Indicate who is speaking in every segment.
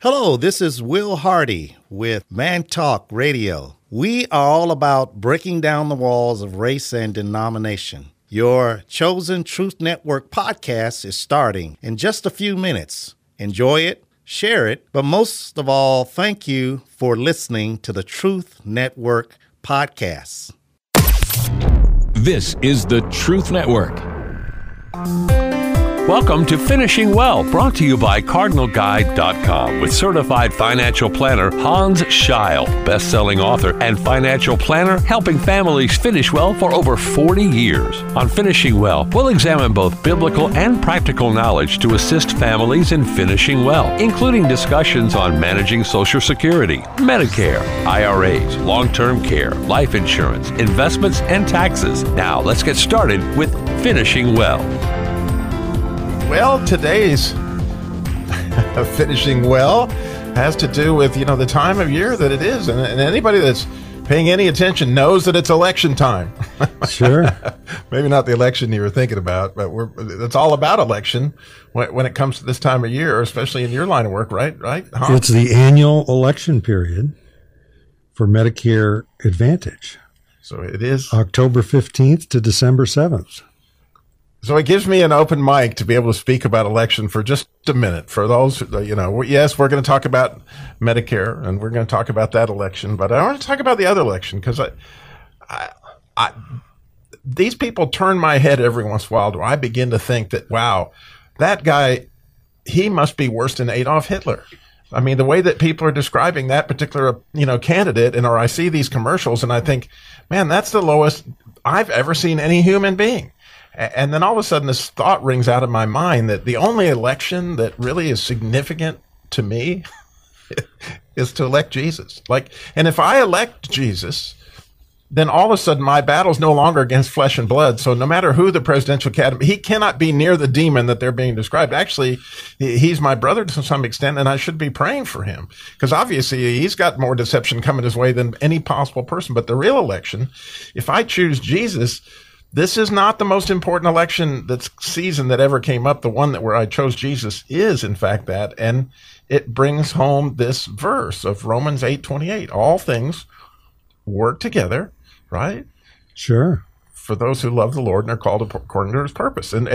Speaker 1: Hello, this is Will Hardy with Man Talk Radio. We are all about breaking down the walls of race and denomination. Your Chosen Truth Network podcast is starting in just a few minutes. Enjoy it, share it, but most of all, thank you for listening to the Truth Network podcasts.
Speaker 2: This is the Truth Network. Welcome to Finishing Well, brought to you by CardinalGuide.com with certified financial planner Hans Scheil, best-selling author and financial planner helping families finish well for over 40 years. On Finishing Well, we'll examine both biblical and practical knowledge to assist families in finishing well, including discussions on managing Social Security, Medicare, IRAs, long-term care, life insurance, investments, and taxes. Now, let's get started with Finishing Well.
Speaker 3: Well, today's Finishing Well has to do with, the time of year that it is. And anybody that's paying any attention knows that it's election time.
Speaker 4: Sure.
Speaker 3: Maybe not the election you were thinking about, but it's all about election when it comes to this time of year, especially in your line of work, right? Huh?
Speaker 4: It's the annual election period for Medicare Advantage.
Speaker 3: So it is
Speaker 4: October 15th to December 7th.
Speaker 3: So it gives me an open mic to be able to speak about election for just a minute. For those, yes, we're going to talk about Medicare and we're going to talk about that election, but I want to talk about the other election because these people turn my head every once in a while. I begin to think that, wow, that guy, he must be worse than Adolf Hitler. I mean, the way that people are describing that particular, candidate, or I see these commercials and I think, man, that's the lowest I've ever seen any human being. And then all of a sudden this thought rings out of my mind that the only election that really is significant to me is to elect Jesus. And if I elect Jesus, then all of a sudden my battle's no longer against flesh and blood. So no matter who the presidential candidate, he cannot be near the demon that they're being described. Actually, he's my brother to some extent, and I should be praying for him because obviously he's got more deception coming his way than any possible person. But the real election, if I choose Jesus, this is not the most important election season that ever came up. The one where I chose Jesus is, in fact, that. And it brings home this verse of Romans 8:28. All things work together, right?
Speaker 4: Sure.
Speaker 3: For those who love the Lord and are called according to his purpose. And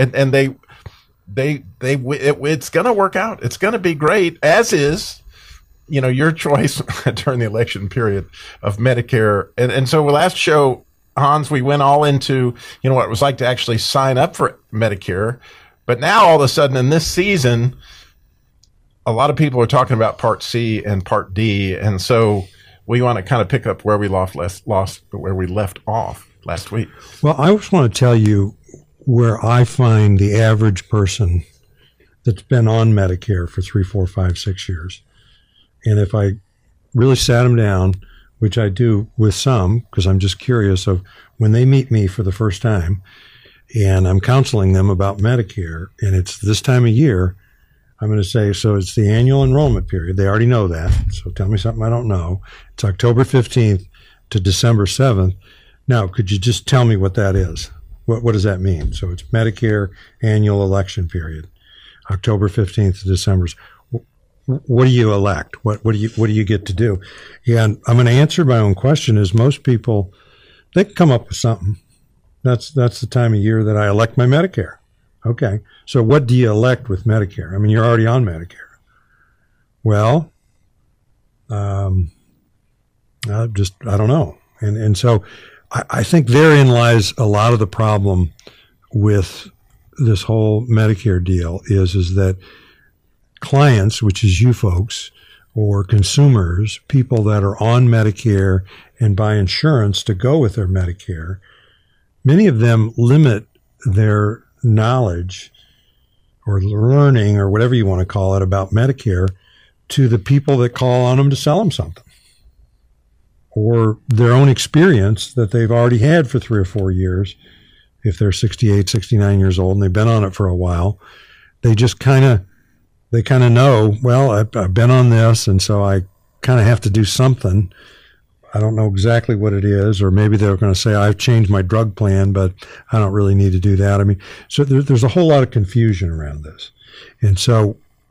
Speaker 3: it's going to work out. It's going to be great, as is, your choice during the election period of Medicare. And so last show, Hans, we went all into, what it was like to actually sign up for Medicare. But now all of a sudden in this season, a lot of people are talking about Part C and Part D. And so we want to kind of pick up where we where we left off last week.
Speaker 4: Well, I just want to tell you where I find the average person that's been on Medicare for 3, 4, 5, 6 years. And if I really sat them down, which I do with some, because I'm just curious of when they meet me for the first time and I'm counseling them about Medicare and it's this time of year, I'm going to say, so it's the annual enrollment period. They already know that. So tell me something I don't know. It's October 15th to December 7th. Now, could you just tell me what that is? What does that mean? So it's Medicare annual election period, October 15th to December. What do you elect? What do you get to do? And I'm going to answer my own question. Is most people, they can come up with something. That's the time of year that I elect my Medicare. Okay. So what do you elect with Medicare? I mean, you're already on Medicare. Well, I don't know. And so I think therein lies a lot of the problem with this whole Medicare deal is that clients, which is you folks, or consumers, people that are on Medicare and buy insurance to go with their Medicare, many of them limit their knowledge or learning or whatever you want to call it about Medicare to the people that call on them to sell them something, or their own experience that they've already had for 3 or 4 years. If they're 68, 69 years old and they've been on it for a while, they just kind of know, well, I've been on this, and so I kind of have to do something. I don't know exactly what it is, or maybe they're going to say, I've changed my drug plan, but I don't really need to do that. I mean, so there's a whole lot of confusion around this. And so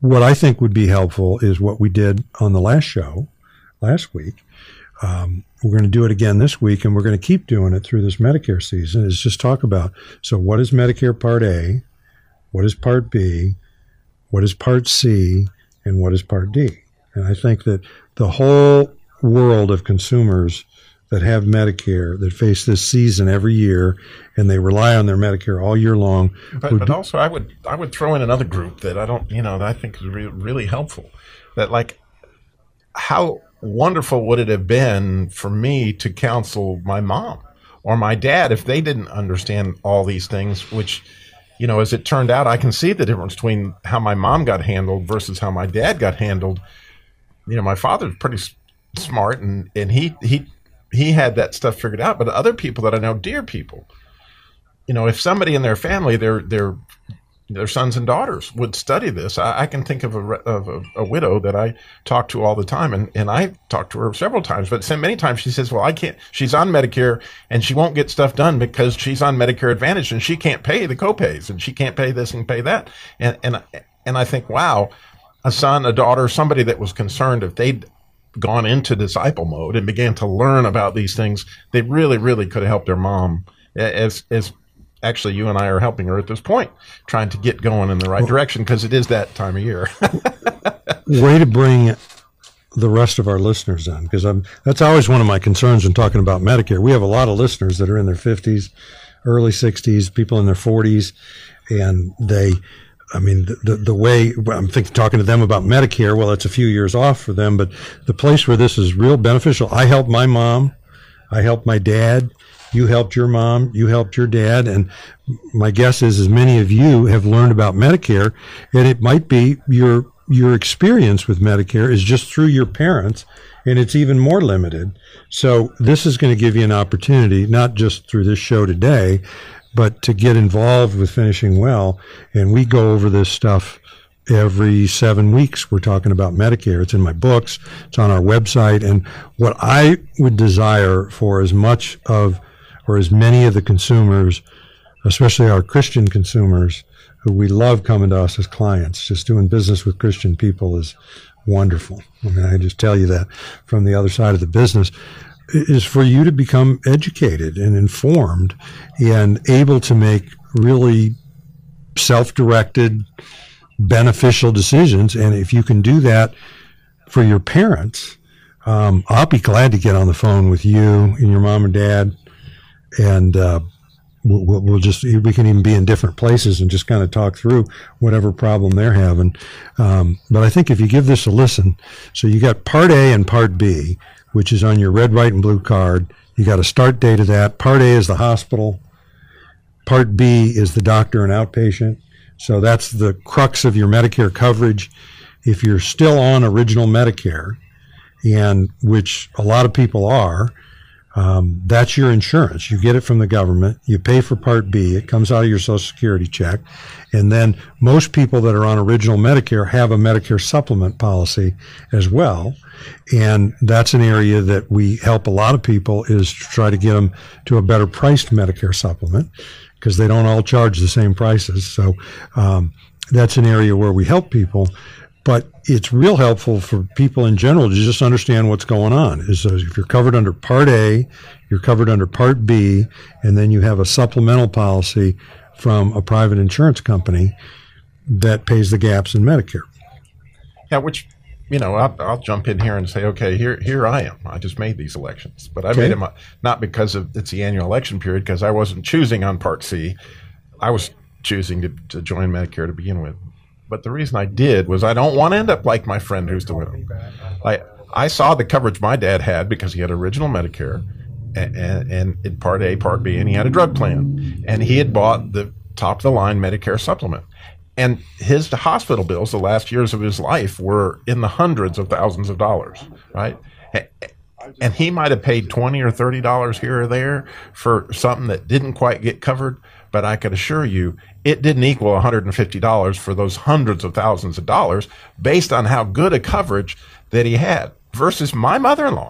Speaker 4: what I think would be helpful is what we did on the last show last week. We're going to do it again this week, and we're going to keep doing it through this Medicare season, is just talk about, so what is Medicare Part A, what is Part B, what is Part C, and what is Part D? And I think that the whole world of consumers that have Medicare, that face this season every year, and they rely on their Medicare all year long.
Speaker 3: But also, I would throw in another group that I don't, that I think is really helpful. That, like, how wonderful would it have been for me to counsel my mom or my dad if they didn't understand all these things, which, as it turned out, I can see the difference between how my mom got handled versus how my dad got handled. My father's pretty smart, and he had that stuff figured out. But other people that I know, dear people, if somebody in their family, their sons and daughters would study this, I can think of a widow that I talk to all the time, and I talked to her several times, but many times she says, well, I can't, she's on Medicare and she won't get stuff done because she's on Medicare Advantage and she can't pay the copays and she can't pay this and pay that. And I think, wow, a son, a daughter, somebody that was concerned, if they'd gone into disciple mode and began to learn about these things, they really, really could have helped their mom, as actually you and I are helping her at this point, trying to get going in the right direction, because it is that time of year.
Speaker 4: Way to bring the rest of our listeners in, because that's always one of my concerns in talking about Medicare. We have a lot of listeners that are in their 50s, early 60s, people in their 40s, and the way I'm talking to them about Medicare, well, it's a few years off for them, but the place where this is real beneficial, I helped my mom, I helped my dad, you helped your mom, you helped your dad, and my guess is as many of you have learned about Medicare, and it might be your experience with Medicare is just through your parents, and it's even more limited. So this is going to give you an opportunity, not just through this show today, but to get involved with Finishing Well. And we go over this stuff every 7 weeks. We're talking about Medicare. It's in my books. It's on our website. And what I would desire for as much of, or as many of the consumers, especially our Christian consumers, who we love coming to us as clients, just doing business with Christian people is wonderful. I mean, I just tell you that from the other side of the business, is for you to become educated and informed and able to make really self-directed, beneficial decisions. And if you can do that for your parents, I'll be glad to get on the phone with you and your mom and dad, and we can even be in different places and just kind of talk through whatever problem they're having. But I think if you give this a listen, so you got Part A and Part B, which is on your red, white, and blue card. You got a start date of that. Part A is the hospital. Part B is the doctor and outpatient. So that's the crux of your Medicare coverage. If you're still on original Medicare, and which a lot of people are, that's your insurance. You get it from the government. You pay for Part B. It comes out of your Social Security check. And then most people that are on original Medicare have a Medicare supplement policy as well. And that's an area that we help a lot of people, is to try to get them to a better priced Medicare supplement, because they don't all charge the same prices. So that's an area where we help people. But it's real helpful for people in general to just understand what's going on. Is if you're covered under Part A, you're covered under Part B, and then you have a supplemental policy from a private insurance company that pays the gaps in Medicare.
Speaker 3: Yeah, which, I'll jump in here and say, okay, here I am. I just made these elections, but I made them not because it's the annual election period, because I wasn't choosing on Part C. I was choosing to join Medicare to begin with. But the reason I did was I don't want to end up like my friend who's the widow. I saw the coverage my dad had because he had original Medicare and in Part A, Part B, and he had a drug plan. And he had bought the top-of-the-line Medicare supplement. And his hospital bills the last years of his life were in the hundreds of thousands of dollars, right? And he might have paid $20 or $30 here or there for something that didn't quite get covered. But I could assure you, it didn't equal $150 for those hundreds of thousands of dollars based on how good a coverage that he had versus my mother-in-law,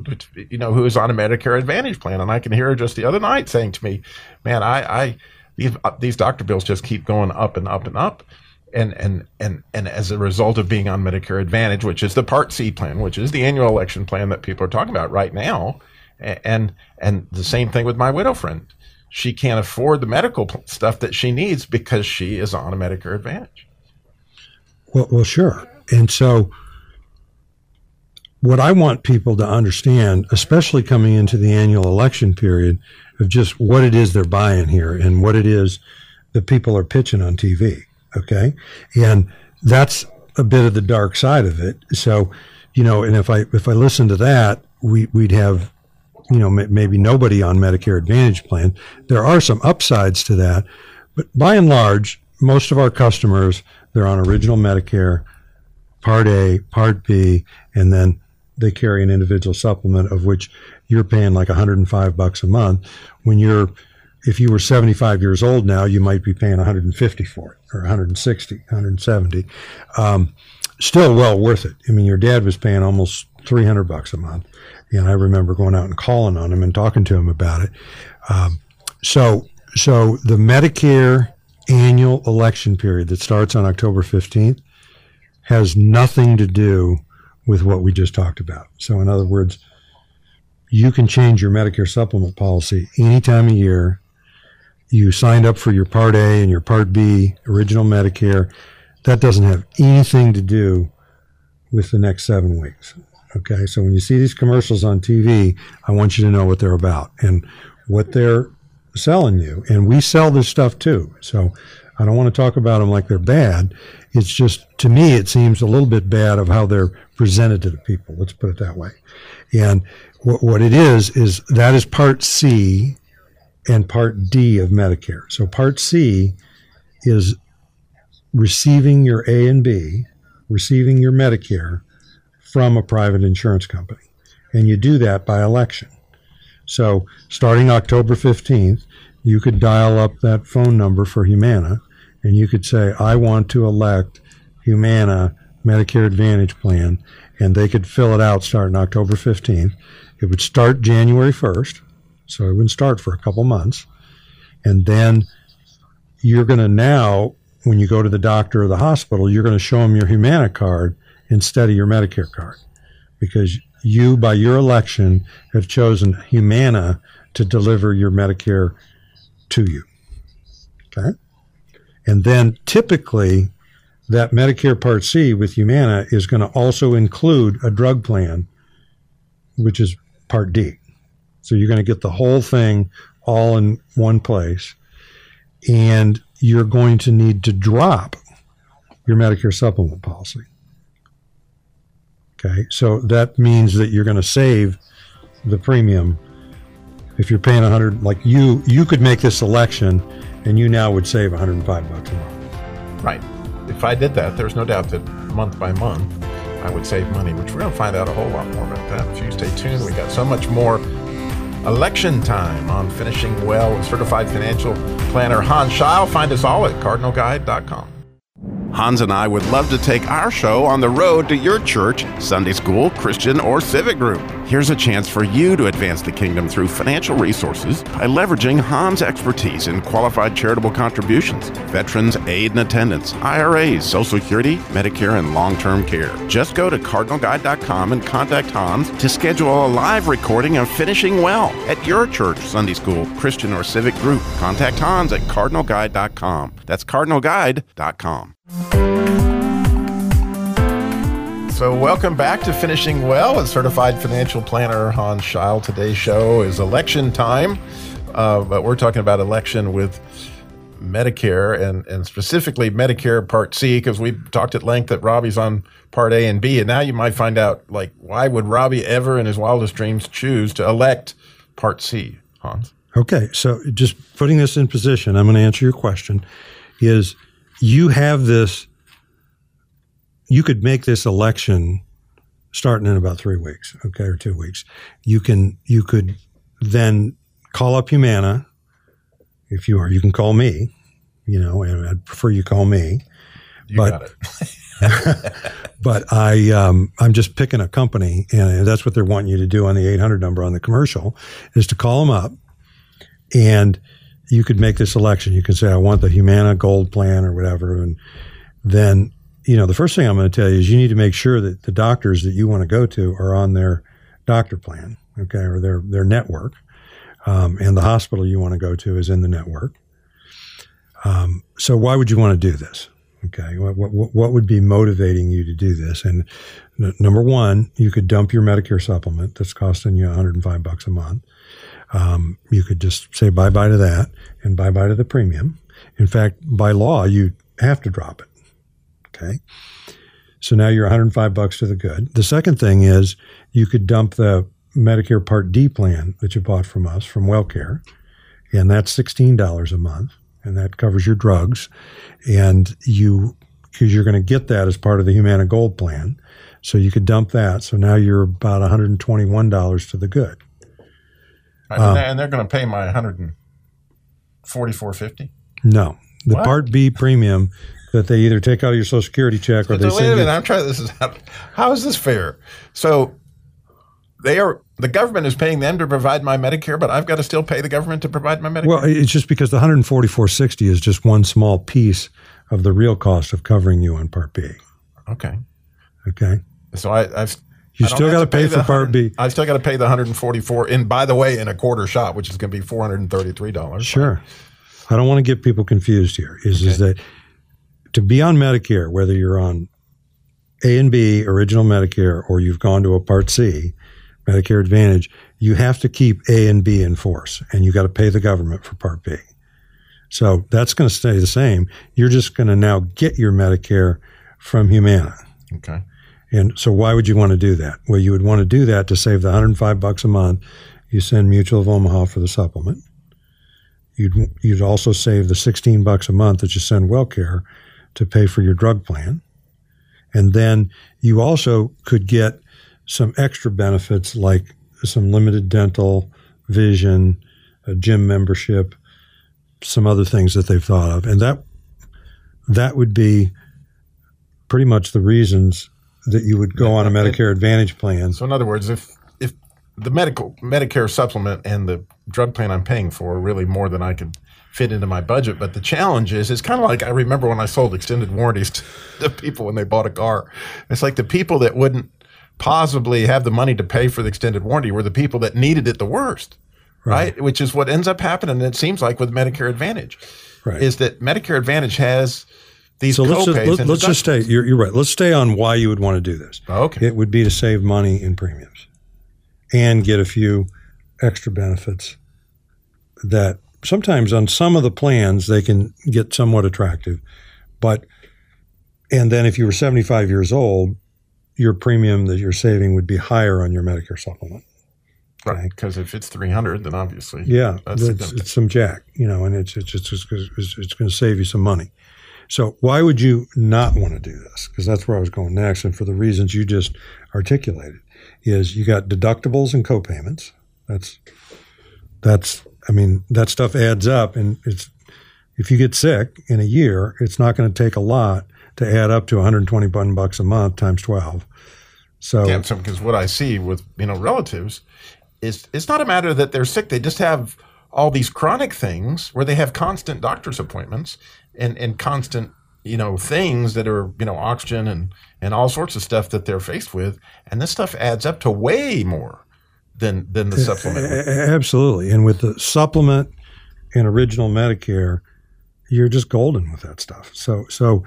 Speaker 3: who is on a Medicare Advantage plan. And I can hear her just the other night saying to me, man, these doctor bills just keep going up and up and up. And as a result of being on Medicare Advantage, which is the Part C plan, which is the annual election plan that people are talking about right now, and the same thing with my widow friend. She can't afford the medical stuff that she needs because she is on a Medicare Advantage.
Speaker 4: Well, sure. And so what I want people to understand, especially coming into the annual election period, of just what it is they're buying here and what it is that people are pitching on TV. Okay. And that's a bit of the dark side of it. So, and if I listen to that, we'd have, maybe nobody on Medicare Advantage plan. There are some upsides to that, but by and large, most of our customers, they're on original Medicare, Part A, Part B, and then they carry an individual supplement of which you're paying like $105 a month. If you were 75 years old now, you might be paying $150 for it, or $160, $170. Still well worth it. I mean, your dad was paying almost $300 a month. And I remember going out and calling on him and talking to him about it. So the Medicare annual election period that starts on October 15th has nothing to do with what we just talked about. So in other words, you can change your Medicare supplement policy any time of year. You signed up for your Part A and your Part B, original Medicare. That doesn't have anything to do with the next 7 weeks. Okay, so when you see these commercials on TV, I want you to know what they're about and what they're selling you. And we sell this stuff too. So I don't want to talk about them like they're bad. It's just, to me, it seems a little bit bad of how they're presented to the people. Let's put it that way. And what it is that is Part C and Part D of Medicare. So Part C is receiving your A and B, receiving your Medicare from a private insurance company. And you do that by election. So starting October 15th, you could dial up that phone number for Humana and you could say, I want to elect Humana Medicare Advantage plan, and they could fill it out starting October 15th. It would start January 1st, so it wouldn't start for a couple months. And then you're going to now, when you go to the doctor or the hospital, you're going to show them your Humana card instead of your Medicare card, because you, by your election, have chosen Humana to deliver your Medicare to you. Okay? And then typically that Medicare Part C with Humana is going to also include a drug plan, which is Part D. So you're going to get the whole thing all in one place. And you're going to need to drop your Medicare supplement policy. Okay, so that means that you're going to save the premium. If you're paying $100, like you could make this election and you now would save $105 a month.
Speaker 3: Right. If I did that, there's no doubt that month by month I would save money, which we're going to find out a whole lot more about that. If you stay tuned, we got so much more election time on Finishing Well with certified financial planner Hans Scheil. Find us all at cardinalguide.com.
Speaker 5: Hans and I would love to take our show on the road to your church, Sunday school, Christian, or civic group. Here's a chance for you to advance the kingdom through financial resources by leveraging Hans' expertise in qualified charitable contributions, veterans aid and attendance, IRAs, Social Security, Medicare, and long-term care. Just go to cardinalguide.com and contact Hans to schedule a live recording of Finishing Well at your church, Sunday school, Christian, or civic group. Contact Hans at cardinalguide.com. That's cardinalguide.com.
Speaker 3: So welcome back to Finishing Well with certified financial planner Hans Scheil. Today's show is election time, but we're talking about election with Medicare and specifically Medicare Part C, because we've talked at length that Robbie's on Part A and B, and now you might find out, like, why would Robbie ever in his wildest dreams choose to elect Part C, Hans?
Speaker 4: Okay, so just putting this in position, I'm going to answer your question, is you have this, you could make this election starting in about 3 weeks, okay, or 2 weeks. You could then call up Humana if you are. You can call me, and I'd prefer you call me.
Speaker 3: Got it.
Speaker 4: But I'm just picking a company, and that's what they're wanting you to do on the 800 number on the commercial, is to call them up, and you could make this election. You can say, I want the Humana Gold plan or whatever, then, the first thing I'm going to tell you is you need to make sure that the doctors that you want to go to are on their doctor plan, okay, or their network. And the hospital you want to go to is in the network. So why would you want to do this? Okay, what would be motivating you to do this? And number one, you could dump your Medicare supplement that's costing you $105 a month. You could just say bye-bye to that and bye-bye to the premium. In fact, by law, you have to drop it. Okay, so now you're $105 to the good. The second thing is you could dump the Medicare Part D plan that you bought from us, from WellCare, and that's $16 a month, and that covers your drugs, and because you're going to get that as part of the Humana Gold plan, so you could dump that. So now you're about $121 to the good.
Speaker 3: And they're going to pay my $144.50?
Speaker 4: No, the
Speaker 3: What?
Speaker 4: Part B premium that they either take out of your Social Security check or they
Speaker 3: Wait a
Speaker 4: send
Speaker 3: minute,
Speaker 4: you.
Speaker 3: I'm trying this out. How is this fair? So the government is paying them to provide my Medicare, but I've got to still pay the government to provide my Medicare?
Speaker 4: Well, it's just because the $144.60 is just one small piece of the real cost of covering you on Part B.
Speaker 3: Okay.
Speaker 4: Okay.
Speaker 3: So I've
Speaker 4: You
Speaker 3: I don't
Speaker 4: still
Speaker 3: have
Speaker 4: got to
Speaker 3: to
Speaker 4: pay
Speaker 3: pay
Speaker 4: for
Speaker 3: the
Speaker 4: Part B.
Speaker 3: I still got to pay the $144, and by the way, in a quarter shot, which is going to be $433.
Speaker 4: Sure. I don't want to get people confused here. Is that to be on Medicare, whether you're on A and B, original Medicare, or you've gone to a Part C, Medicare Advantage, you have to keep A and B in force, and you got to pay the government for Part B. So that's going to stay the same. You're just going to now get your Medicare from Humana.
Speaker 3: Okay.
Speaker 4: And so why would you want to do that? Well, you would want to do that to save the $105 a month. You send Mutual of Omaha for the supplement. You'd also save the $16 a month that you send WellCare to pay for your drug plan. And then you also could get some extra benefits like some limited dental, vision, a gym membership, some other things that they've thought of. And that would be pretty much the reasons that you would go on a Medicare Advantage plan.
Speaker 3: So in other words, if the Medicare supplement and the drug plan I'm paying for are really more than I could fit into my budget. But the challenge is, it's kind of like I remember when I sold extended warranties to people when they bought a car. It's like the people that wouldn't possibly have the money to pay for the extended warranty were the people that needed it the worst, right? Which is what ends up happening, it seems like, with Medicare Advantage, is that Medicare Advantage has these co-pays.
Speaker 4: Let's just stay, you're right. Let's stay on why you would want to do this.
Speaker 3: Okay.
Speaker 4: It would be to save money in premiums and get a few extra benefits that sometimes on some of the plans they can get somewhat attractive. And then if you were 75 years old, your premium that you're saving would be higher on your Medicare supplement.
Speaker 3: Right, because if it's $300, then obviously,
Speaker 4: it's some jack, and it's going to save you some money. So why would you not want to do this? Because that's where I was going next, and for the reasons you just articulated, is you got deductibles and copayments. That stuff adds up, and if you get sick in a year, it's not going to take a lot to add up to $121 a month times 12. So
Speaker 3: because what I see with relatives is it's not a matter that they're sick; they just have all these chronic things where they have constant doctor's appointments and constant things that are oxygen and all sorts of stuff that they're faced with, and this stuff adds up to way more than the supplement.
Speaker 4: Absolutely, and with the supplement and original Medicare, you're just golden with that stuff. So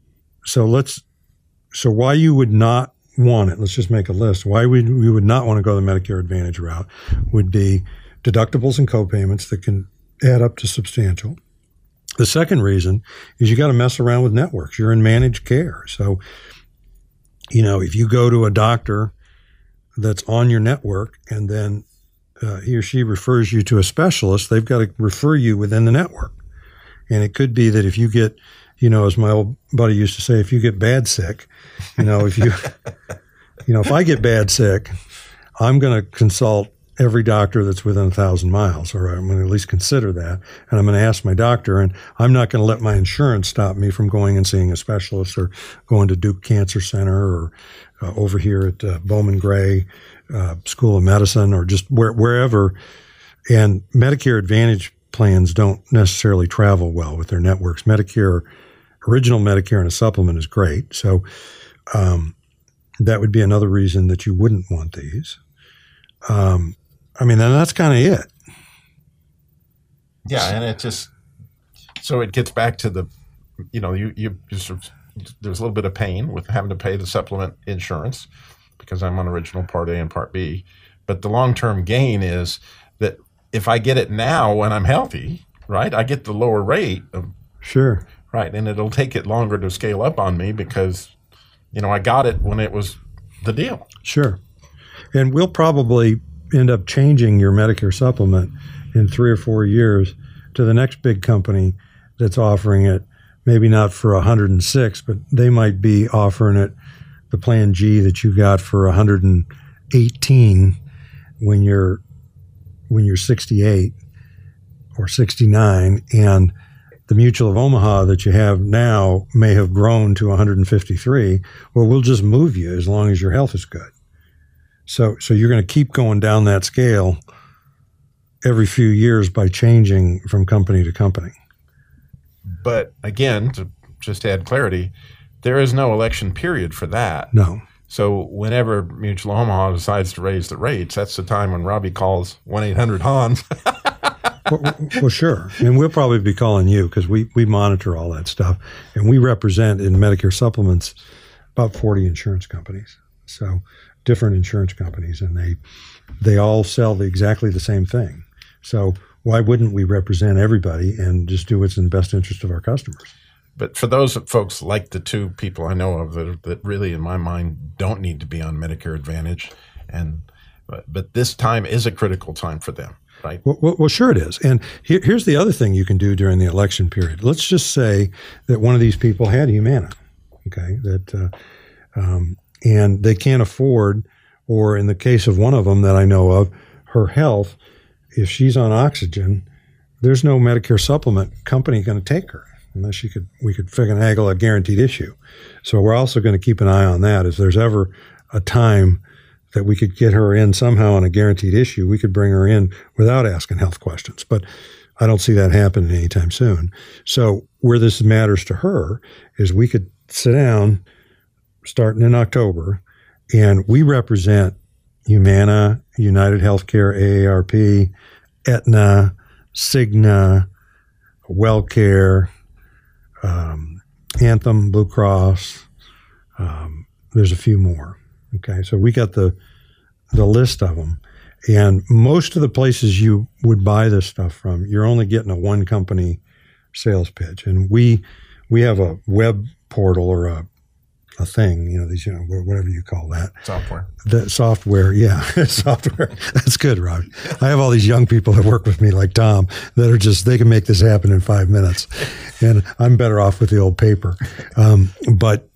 Speaker 4: why you would not want it? Let's just make a list. Why we would not want to go the Medicare Advantage route would be deductibles and copayments that can add up to substantial. The second reason is you got to mess around with networks. You're in managed care. So, if you go to a doctor that's on your network and then he or she refers you to a specialist, they've got to refer you within the network. And it could be that if you get, as my old buddy used to say, if you get bad sick, if I get bad sick, I'm going to consult every doctor that's within 1,000 miles, or I'm going to at least consider that. And I'm going to ask my doctor, and I'm not going to let my insurance stop me from going and seeing a specialist or going to Duke Cancer Center or over here at Bowman Gray School of Medicine or just wherever. And Medicare Advantage plans don't necessarily travel well with their networks. Medicare original Medicare and a supplement is great. So that would be another reason that you wouldn't want these. And that's kind of it.
Speaker 3: Yeah, and it just so it gets back to the, you sort of, there's a little bit of pain with having to pay the supplement insurance because I'm on original Part A and Part B, but the long-term gain is that if I get it now when I'm healthy, right, I get the lower rate.
Speaker 4: Sure.
Speaker 3: Right, and it'll take it longer to scale up on me because, I got it when it was the deal.
Speaker 4: Sure. And we'll probably end up changing your Medicare supplement in 3 or 4 years to the next big company that's offering it, maybe not for 106, but they might be offering it, the Plan G that you got for 118 when you're 68 or 69, and the Mutual of Omaha that you have now may have grown to 153. Well, we'll just move you as long as your health is good. So you're going to keep going down that scale every few years by changing from company to company.
Speaker 3: But again, to just add clarity, there is no election period for that.
Speaker 4: No.
Speaker 3: So whenever Mutual of Omaha decides to raise the rates, that's the time when Robbie calls 1-800-HANS.
Speaker 4: Well, sure. And we'll probably be calling you because we monitor all that stuff. And we represent in Medicare supplements about 40 insurance companies. So different insurance companies, and they all sell exactly the same thing. So why wouldn't we represent everybody and just do what's in the best interest of our customers?
Speaker 3: But for those folks like the two people I know of that really, in my mind, don't need to be on Medicare Advantage, but this time is a critical time for them, right?
Speaker 4: Well, sure it is. And here's the other thing you can do during the election period. Let's just say that one of these people had Humana, okay, and they can't afford, or in the case of one of them that I know of, her health, if she's on oxygen, there's no Medicare supplement company going to take her unless we could finagle a guaranteed issue. So we're also going to keep an eye on that. If there's ever a time that we could get her in somehow on a guaranteed issue, we could bring her in without asking health questions. But I don't see that happening anytime soon. So where this matters to her is we could sit down starting in October, and we represent Humana, United Healthcare, AARP, Aetna, Cigna, WellCare, Anthem, Blue Cross. There's a few more. Okay, so we got the list of them, and most of the places you would buy this stuff from, you're only getting a one company sales pitch, and we have a web portal or a thing, whatever you call that.
Speaker 3: Software.
Speaker 4: The software, yeah, software. That's good, Rob. I have all these young people that work with me like Tom that are they can make this happen in 5 minutes. And I'm better off with the old paper. But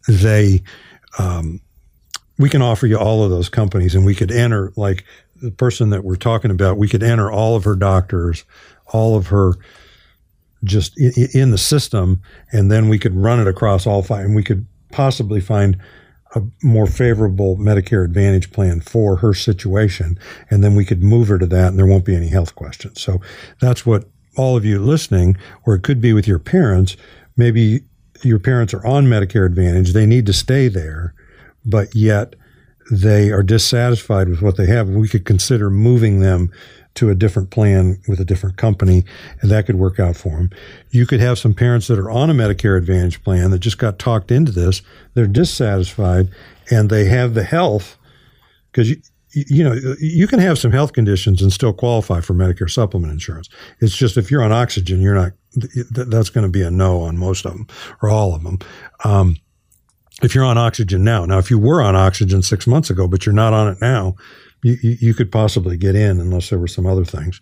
Speaker 4: we can offer you all of those companies, and we could enter, like the person that we're talking about, we could enter all of her doctors, all of her just in the system, and then we could run it across all 5, and we could possibly find a more favorable Medicare Advantage plan for her situation, and then we could move her to that, and there won't be any health questions. So that's what all of you listening, or it could be with your parents. Maybe your parents are on Medicare Advantage. They need to stay there, but yet they are dissatisfied with what they have. We could consider moving them to a different plan with a different company, and that could work out for them. You could have some parents that are on a Medicare Advantage plan that just got talked into this. They're dissatisfied, and they have the health, because you can have some health conditions and still qualify for Medicare supplement insurance. It's just if you're on oxygen, you're not. That's going to be a no on most of them or all of them. If you're on oxygen now, if you were on oxygen 6 months ago, but you're not on it now, you could possibly get in unless there were some other things.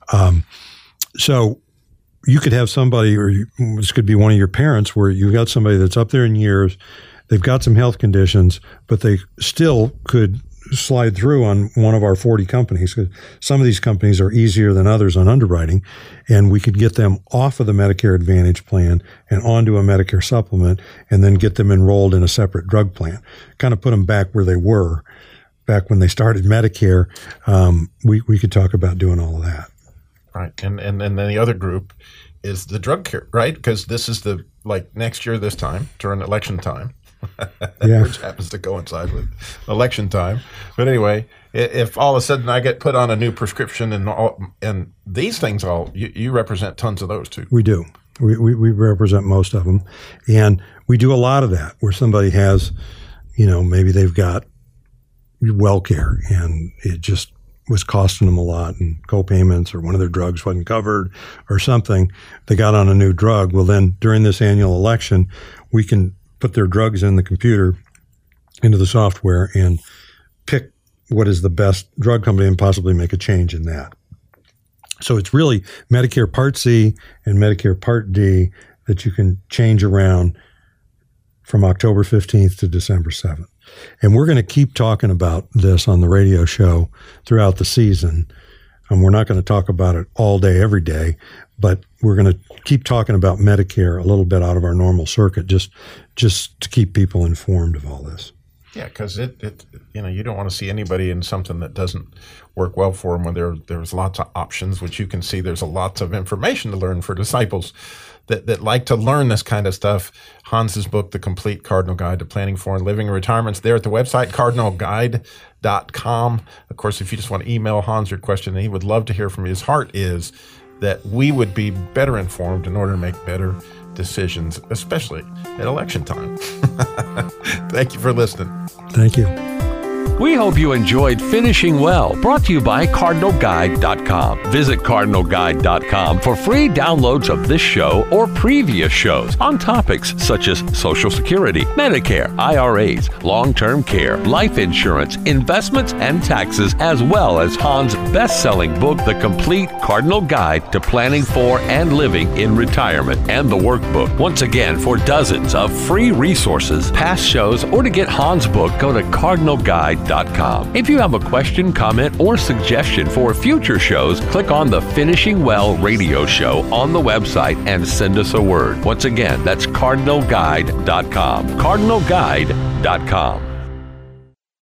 Speaker 4: So you could have somebody, or this could be one of your parents, where you've got somebody that's up there in years, they've got some health conditions, but they still could slide through on one of our 40 companies. Some of these companies are easier than others on underwriting, and we could get them off of the Medicare Advantage plan and onto a Medicare supplement, and then get them enrolled in a separate drug plan. Kind of put them back where they were back when they started Medicare. We could talk about doing all of that.
Speaker 3: Right. And then the other group is the drug care, right? Because this is like next year this time during election time,
Speaker 4: Yeah.
Speaker 3: which happens to coincide with election time. But anyway, if all of a sudden I get put on a new prescription and these things you represent tons of those too.
Speaker 4: We do. We represent most of them. And we do a lot of that where somebody has, maybe they've got WellCare and it just was costing them a lot and co-payments or one of their drugs wasn't covered or something. They got on a new drug. Well, then during this annual election, we can put their drugs in the computer, into the software, and pick what is the best drug company and possibly make a change in that. So it's really Medicare Part C and Medicare Part D that you can change around from October 15th to December 7th. And we're going to keep talking about this on the radio show throughout the season. We're not going to talk about it all day, every day, but we're going to keep talking about Medicare a little bit out of our normal circuit, just to keep people informed of all this.
Speaker 3: Yeah, because you don't want to see anybody in something that doesn't work well for them when there's lots of options, which you can see there's lots of information to learn for disciples that like to learn this kind of stuff. Hans's book, The Complete Cardinal Guide to Planning for and Living in Retirement, is there at the website, cardinalguide.com. Of course, if you just want to email Hans your question, he would love to hear from you. His heart is that we would be better informed in order to make better decisions, especially at election time. Thank you for listening.
Speaker 4: Thank you.
Speaker 2: We hope you enjoyed Finishing Well, brought to you by CardinalGuide.com. Visit CardinalGuide.com for free downloads of this show or previous shows on topics such as Social Security, Medicare, IRAs, long-term care, life insurance, investments, and taxes, as well as Hans' best-selling book, The Complete Cardinal Guide to Planning for and Living in Retirement, and the workbook. Once again, for dozens of free resources, past shows, or to get Hans' book, go to CardinalGuide.com. If you have a question, comment, or suggestion for future shows, click on the Finishing Well radio show on the website and send us a word. Once again, that's CardinalGuide.com. CardinalGuide.com.